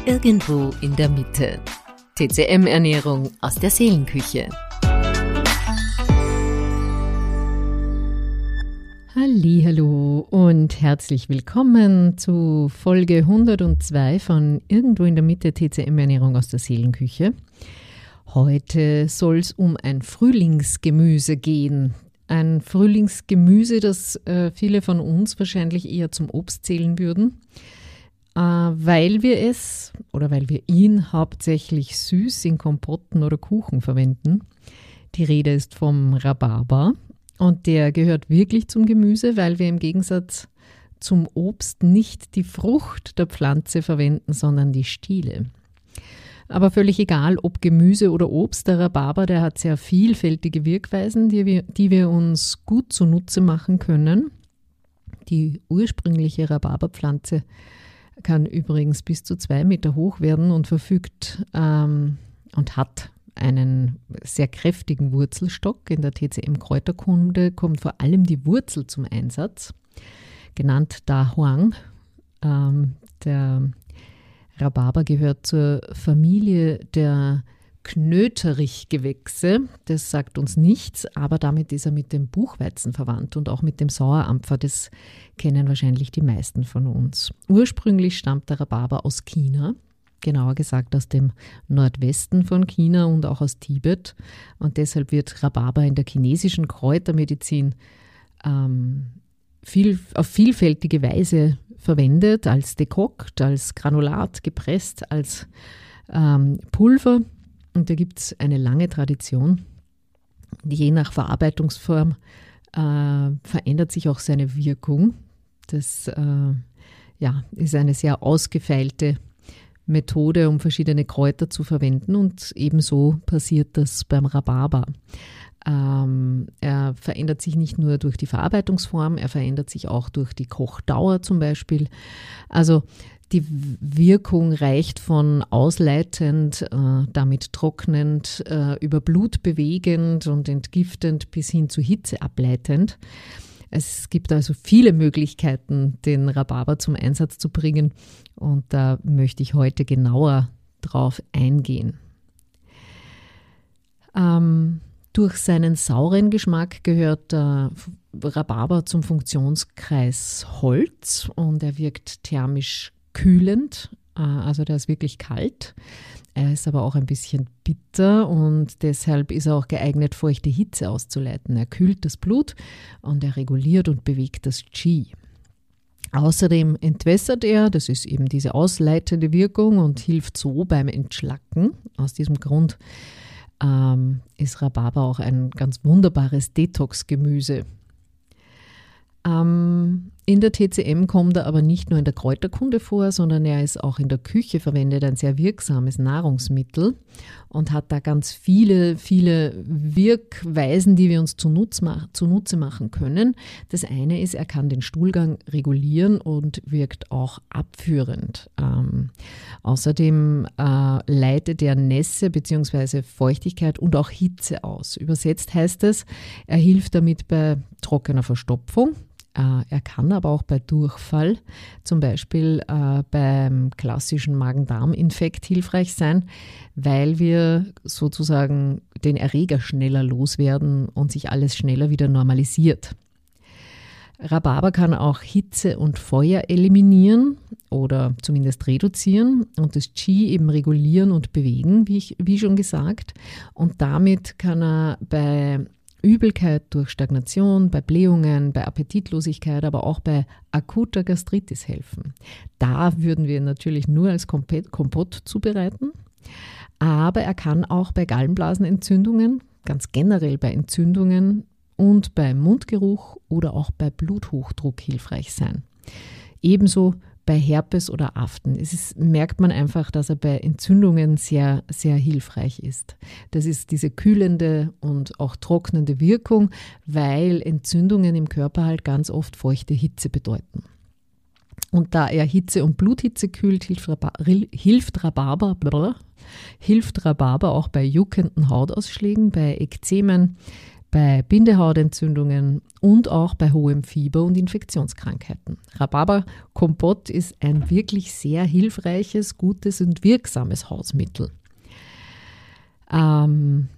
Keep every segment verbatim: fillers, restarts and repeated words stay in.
Irgendwo in der Mitte. T C M-Ernährung aus der Seelenküche. Hallihallo und herzlich willkommen zu Folge hundertzwei von Irgendwo in der Mitte, T C M-Ernährung aus der Seelenküche. Heute soll es um ein Frühlingsgemüse gehen. Ein Frühlingsgemüse, das äh, viele von uns wahrscheinlich eher zum Obst zählen würden, äh, weil wir es oder weil wir ihn hauptsächlich süß in Kompotten oder Kuchen verwenden. Die Rede ist vom Rhabarber und der gehört wirklich zum Gemüse, weil wir im Gegensatz zum Obst nicht die Frucht der Pflanze verwenden, sondern die Stiele. Aber völlig egal, ob Gemüse oder Obst, der Rhabarber, der hat sehr vielfältige Wirkweisen, die wir, die wir uns gut zunutze machen können. Die ursprüngliche Rhabarberpflanze kann übrigens bis zu zwei Meter hoch werden und verfügt ähm, und hat einen sehr kräftigen Wurzelstock. In der T C M-Kräuterkunde kommt vor allem die Wurzel zum Einsatz, genannt Da Huang. Ähm, der Rhabarber gehört zur Familie der Knöterichgewächse. Das sagt uns nichts, aber damit ist er mit dem Buchweizen verwandt und auch mit dem Sauerampfer. Das kennen wahrscheinlich die meisten von uns. Ursprünglich stammt der Rhabarber aus China, genauer gesagt aus dem Nordwesten von China und auch aus Tibet. Und deshalb wird Rhabarber in der chinesischen Kräutermedizin ähm, viel, auf vielfältige Weise verwendet, als dekokt, als Granulat, gepresst, als ähm, Pulver. Und da gibt es eine lange Tradition. Je nach Verarbeitungsform äh, verändert sich auch seine Wirkung. Das äh, ja, ist eine sehr ausgefeilte Methode, um verschiedene Kräuter zu verwenden. Und ebenso passiert das beim Rhabarber. Ähm, er verändert sich nicht nur durch die Verarbeitungsform, er verändert sich auch durch die Kochdauer zum Beispiel. Also die Wirkung reicht von ausleitend, äh, damit trocknend, äh, über Blut bewegend und entgiftend bis hin zu Hitze ableitend. Es gibt also viele Möglichkeiten, den Rhabarber zum Einsatz zu bringen und da möchte ich heute genauer drauf eingehen. Ähm, Durch seinen sauren Geschmack gehört der Rhabarber zum Funktionskreis Holz und er wirkt thermisch kühlend, also der ist wirklich kalt. Er ist aber auch ein bisschen bitter und deshalb ist er auch geeignet, feuchte Hitze auszuleiten. Er kühlt das Blut und er reguliert und bewegt das Qi. Außerdem entwässert er, das ist eben diese ausleitende Wirkung und hilft so beim Entschlacken. Aus diesem Grund Ähm, ist Rhabarber auch ein ganz wunderbares Detox-Gemüse. Ähm, in der T C M kommt er aber nicht nur in der Kräuterkunde vor, sondern er ist auch in der Küche verwendet, ein sehr wirksames Nahrungsmittel und hat da ganz viele, viele Wirkweisen, die wir uns zunutze, mach, zunutze machen können. Das eine ist, er kann den Stuhlgang regulieren und wirkt auch abführend. Ähm, außerdem äh, leitet er Nässe bzw. Feuchtigkeit und auch Hitze aus. Übersetzt heißt es, er hilft damit bei trockener Verstopfung. Er kann aber auch bei Durchfall, zum Beispiel äh, beim klassischen Magen-Darm-Infekt hilfreich sein, weil wir sozusagen den Erreger schneller loswerden und sich alles schneller wieder normalisiert. Rhabarber kann auch Hitze und Feuer eliminieren oder zumindest reduzieren und das Qi eben regulieren und bewegen, wie, ich, wie schon gesagt. Und damit kann er bei Übelkeit durch Stagnation, bei Blähungen, bei Appetitlosigkeit, aber auch bei akuter Gastritis helfen. Da würden wir ihn natürlich nur als Kompott zubereiten, aber er kann auch bei Gallenblasenentzündungen, ganz generell bei Entzündungen und bei Mundgeruch oder auch bei Bluthochdruck hilfreich sein. Ebenso bei Herpes oder Aften. Es ist, merkt man einfach, dass er bei Entzündungen sehr, sehr hilfreich ist. Das ist diese kühlende und auch trocknende Wirkung, weil Entzündungen im Körper halt ganz oft feuchte Hitze bedeuten. Und da er Hitze und Bluthitze kühlt, hilft Rhabarber, hilft Rhabarber, blablabla, hilft Rhabarber auch bei juckenden Hautausschlägen, bei Ekzemen, bei Bindehautentzündungen und auch bei hohem Fieber und Infektionskrankheiten. Rhabarberkompott ist ein wirklich sehr hilfreiches, gutes und wirksames Hausmittel. Ähm,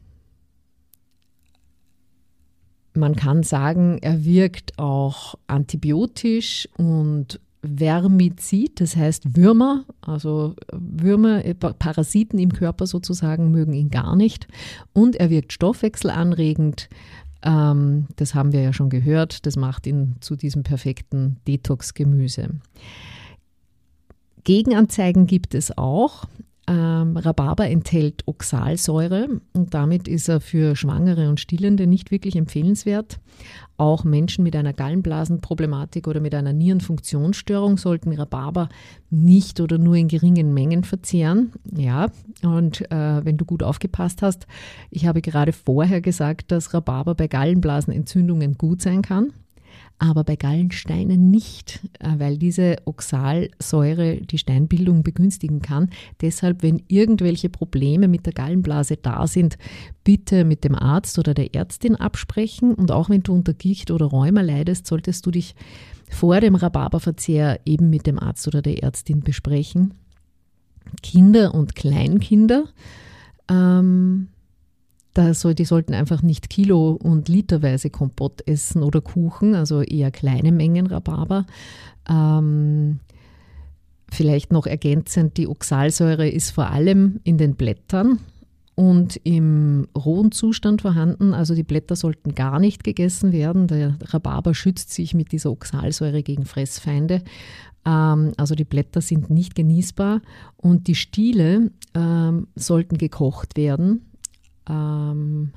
man kann sagen, er wirkt auch antibiotisch und Vermizid, das heißt Würmer, also Würmer, Parasiten im Körper sozusagen, mögen ihn gar nicht. Und er wirkt stoffwechselanregend. Ähm, das haben wir ja schon gehört. Das macht ihn zu diesem perfekten Detox-Gemüse. Gegenanzeigen gibt es auch. Ähm, Rhabarber enthält Oxalsäure und damit ist er für Schwangere und Stillende nicht wirklich empfehlenswert. Auch Menschen mit einer Gallenblasenproblematik oder mit einer Nierenfunktionsstörung sollten Rhabarber nicht oder nur in geringen Mengen verzehren. Ja, und äh, wenn du gut aufgepasst hast, ich habe gerade vorher gesagt, dass Rhabarber bei Gallenblasenentzündungen gut sein kann. Aber bei Gallensteinen nicht, weil diese Oxalsäure die Steinbildung begünstigen kann. Deshalb, wenn irgendwelche Probleme mit der Gallenblase da sind, bitte mit dem Arzt oder der Ärztin absprechen. Und auch wenn du unter Gicht oder Rheuma leidest, solltest du dich vor dem Rhabarberverzehr eben mit dem Arzt oder der Ärztin besprechen. Kinder und Kleinkinder, ähm, Da soll, die sollten einfach nicht Kilo- und Literweise Kompott essen oder Kuchen, also eher kleine Mengen Rhabarber. Ähm, vielleicht noch ergänzend, die Oxalsäure ist vor allem in den Blättern und im rohen Zustand vorhanden. Also die Blätter sollten gar nicht gegessen werden. Der Rhabarber schützt sich mit dieser Oxalsäure gegen Fressfeinde. Ähm, also die Blätter sind nicht genießbar und die Stiele ähm, sollten gekocht werden. Ähm,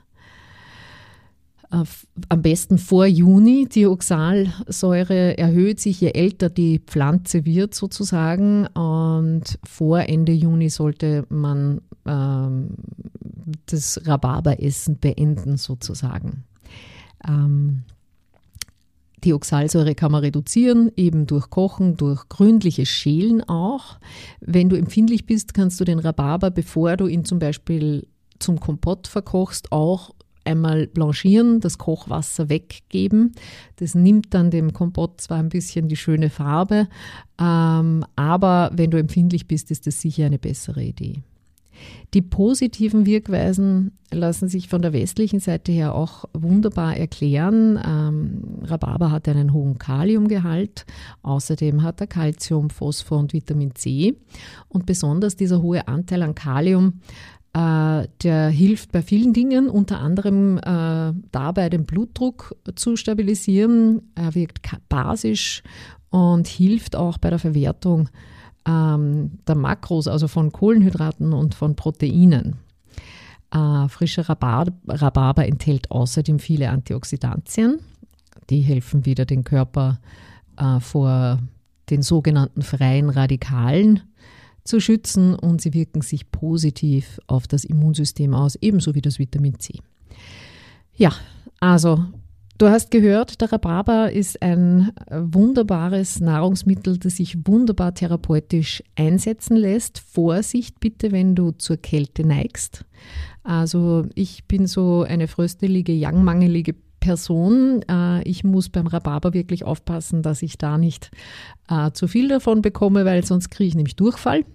auf, am besten vor Juni. Die Oxalsäure erhöht sich, je älter die Pflanze wird sozusagen, und vor Ende Juni sollte man ähm, das Rhabarberessen beenden sozusagen. Ähm, Die Oxalsäure kann man reduzieren, eben durch Kochen, durch gründliches Schälen auch. Wenn du empfindlich bist, kannst du den Rhabarber, bevor du ihn zum Beispiel zum Kompott verkochst, auch einmal blanchieren, das Kochwasser weggeben. Das nimmt dann dem Kompott zwar ein bisschen die schöne Farbe, ähm, aber wenn du empfindlich bist, ist das sicher eine bessere Idee. Die positiven Wirkweisen lassen sich von der westlichen Seite her auch wunderbar erklären. Ähm, Rhabarber hat einen hohen Kaliumgehalt, außerdem hat er Calcium, Phosphor und Vitamin C. Und besonders dieser hohe Anteil an Kalium, äh, der hilft bei vielen Dingen, unter anderem äh, dabei den Blutdruck zu stabilisieren. Er wirkt basisch und hilft auch bei der Verwertung der Makros, also von Kohlenhydraten und von Proteinen. Äh, frischer Rhabarber, Rhabarber enthält außerdem viele Antioxidantien. Die helfen wieder den Körper äh, vor den sogenannten freien Radikalen zu schützen und sie wirken sich positiv auf das Immunsystem aus, ebenso wie das Vitamin C. Ja, also du hast gehört, der Rhabarber ist ein wunderbares Nahrungsmittel, das sich wunderbar therapeutisch einsetzen lässt. Vorsicht bitte, wenn du zur Kälte neigst. Also ich bin so eine fröstelige, jangmangelige Person. Ich muss beim Rhabarber wirklich aufpassen, dass ich da nicht zu viel davon bekomme, weil sonst kriege ich nämlich Durchfall.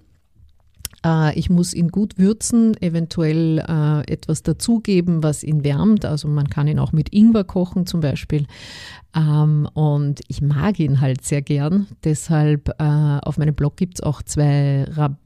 Ich muss ihn gut würzen, eventuell äh, etwas dazugeben, was ihn wärmt. Also man kann ihn auch mit Ingwer kochen zum Beispiel. Ähm, und ich mag ihn halt sehr gern. Deshalb äh, auf meinem Blog gibt es auch zwei Rab-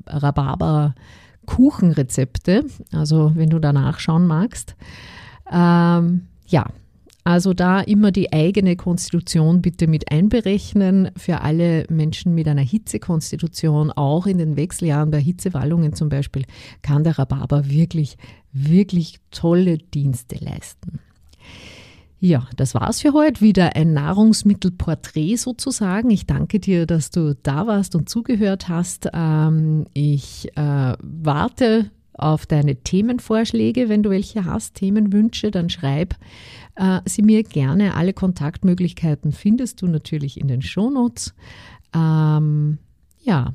Rhabarber-Kuchenrezepte. Also wenn du da nachschauen magst. Ähm, ja. Also da immer die eigene Konstitution bitte mit einberechnen. Für alle Menschen mit einer Hitzekonstitution, auch in den Wechseljahren bei Hitzewallungen zum Beispiel, kann der Rhabarber wirklich, wirklich tolle Dienste leisten. Ja, das war's für heute. Wieder ein Nahrungsmittelporträt sozusagen. Ich danke dir, dass du da warst und zugehört hast. Ähm, ich äh, warte auf deine Themenvorschläge. Wenn du welche hast, Themenwünsche, dann schreib äh, sie mir gerne. Alle Kontaktmöglichkeiten findest du natürlich in den Shownotes. Ähm, ja,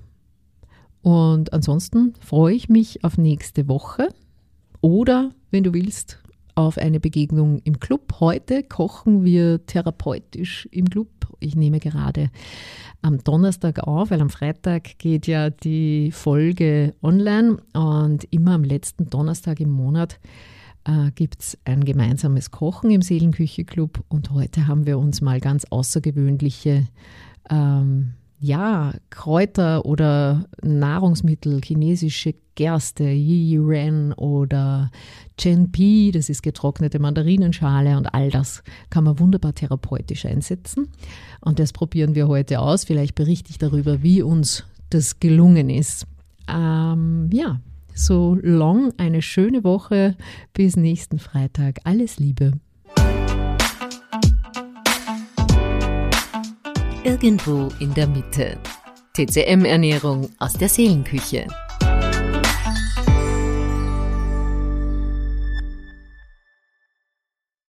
und ansonsten freue ich mich auf nächste Woche oder, wenn du willst, auf eine Begegnung im Club. Heute kochen wir therapeutisch im Club. Ich nehme gerade am Donnerstag auf, weil am Freitag geht ja die Folge online und immer am letzten Donnerstag im Monat äh, gibt es ein gemeinsames Kochen im Seelenküche-Club und heute haben wir uns mal ganz außergewöhnliche ähm, ja, Kräuter oder Nahrungsmittel, chinesische Gerste, Yi Ren oder Chen Pi, das ist getrocknete Mandarinenschale und all das kann man wunderbar therapeutisch einsetzen. Und das probieren wir heute aus. Vielleicht berichte ich darüber, wie uns das gelungen ist. Ähm, ja, so long, eine schöne Woche. Bis nächsten Freitag. Alles Liebe. Irgendwo in der Mitte. T C M-Ernährung aus der Seelenküche.